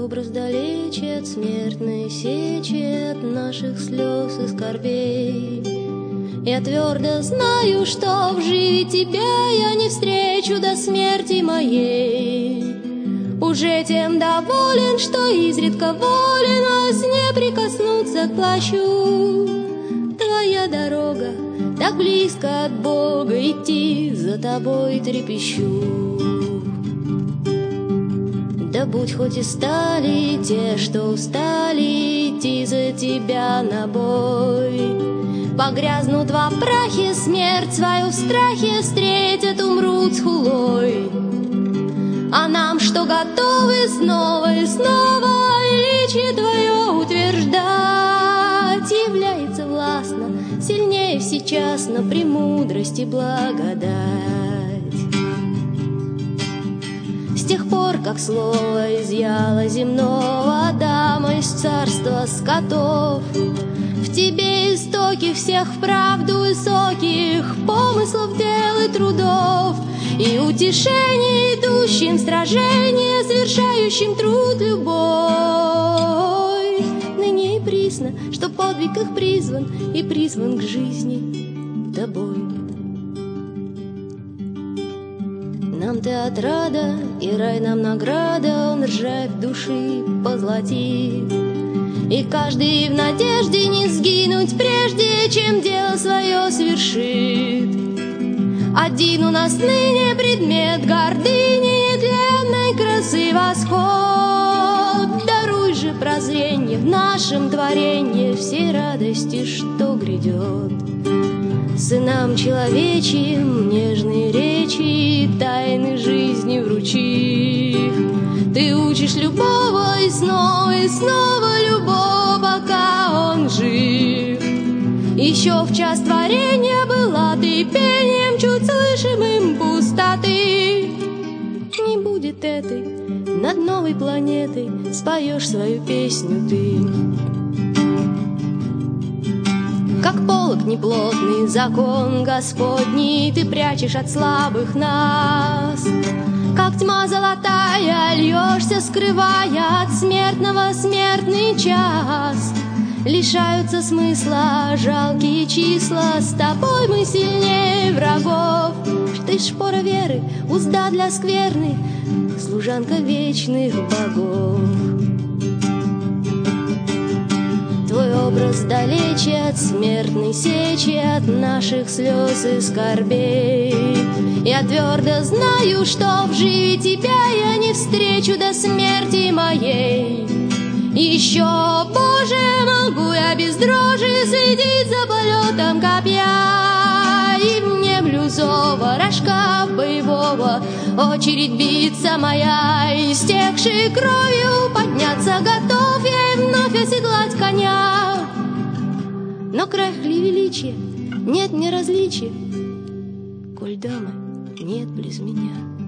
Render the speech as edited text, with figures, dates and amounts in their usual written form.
образ далече от смертной сечи, от наших слез и скорбей. Я твердо знаю, что в живе тебя я не встречу до смерти моей. Уже тем доволен, что изредка волен во сне прикоснуться к плащу. Твоя дорога так близко от Бога, идти за тобой трепещу. Да будь хоть и стали те, что устали идти за тебя на бой, погрязнут во прахе, смерть свою в страхе встретят, умрут с хулой. А нам, что готовы снова и снова величие твое утверждать, является властно, сильнее всечасно премудрость и благодать. С тех пор, как слово изъяло земного Адама из царства скотов, в тебе истоки всех вправду высоких помыслов, дел и трудов, и утешение идущим в сражение, совершающим труд любой. Ныне и присно, что подвиг их призван и призван к жизни тобой. Нам ты отрада, и рай нам награда, он ржавь души позлатит. И каждый в надежде не сгинуть прежде, чем дело свое совершит. Один у нас ныне предмет гордыни, нетленной красы восход. Даруй же прозрение в нашем творении всей радости, что грядет. Сынам человечьим нежные речи, тайны жизни вручив, ты учишь любого и снова любого, пока он жив. Еще в час творения была ты пением чуть слышимым пустоты. Не будет этой, над новой планетой споешь свою песню ты. Как полог неплотный закон Господний ты прячешь от слабых нас, как тьма золотая льешься, скрывая от смертного смертный час. Лишаются смысла жалкие числа, с тобой мы сильнее врагов. Ты шпора веры, узда для скверны, служанка вечных богов. Твой образ далече от смертной сечи, от наших слез и скорбей. Я твердо знаю, что в живе тебя я не встречу до смерти моей. Еще, Боже, могу я без дрожи следить за полетом копья, и внемлю зова рожка боевого, очередь биться моя, истекшей кровью подняться готов я и вновь оседлать коня. Но крах ли величия, нет мне различия, коль дамы нет близ меня.